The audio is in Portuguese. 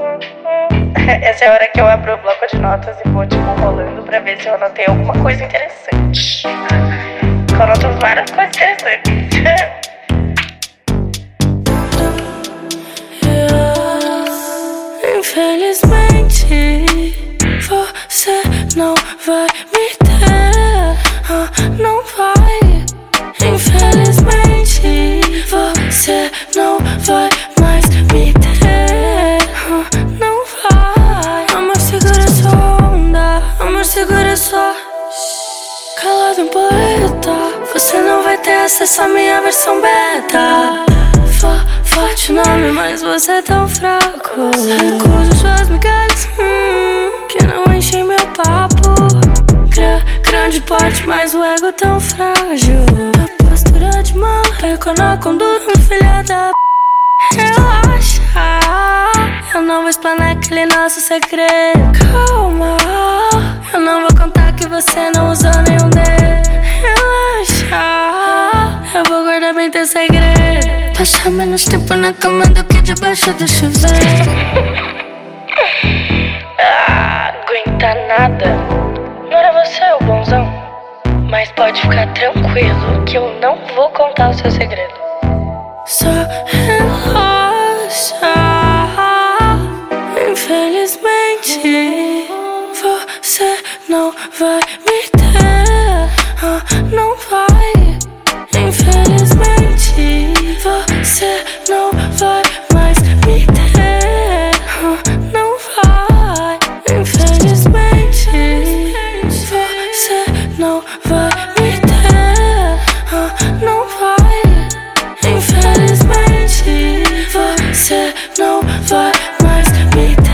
Essa é a hora que eu abro o bloco de notas e vou, tipo, rolando pra ver se eu anotei alguma coisa interessante. Eu anoto várias coisas interessantes. Infelizmente, você não vai me ter, não vai. Infelizmente, você não vai mais me ter, não vai. Amor, segura sua onda, amor, segura sua. Calado em poeta, você não vai ter acesso à minha versão beta. Forte o nome, mas você é tão fraco. Recuso suas migalhas, que não enchem meu papo. Grande porte, mas o ego tão frágil. A postura de mala, perco na conduta, filha da relaxa, eu não vou explanar aquele nosso segredo. Calma, eu não vou contar que você não usou nenhum dedo. Relaxa, eu vou guardar bem teu segredo. Passa menos tempo na cama do que debaixo do chuveiro. Aguenta nada. Não era você o bonzão? Mas pode ficar tranquilo que eu não vou contar o seu segredo. Só relaxa. Infelizmente, você não vai me ter, não vai. Infelizmente, você não vai mais me ter, não vai. Infelizmente, você não vai me ter, não vai. Infelizmente, você não vai mais me ter.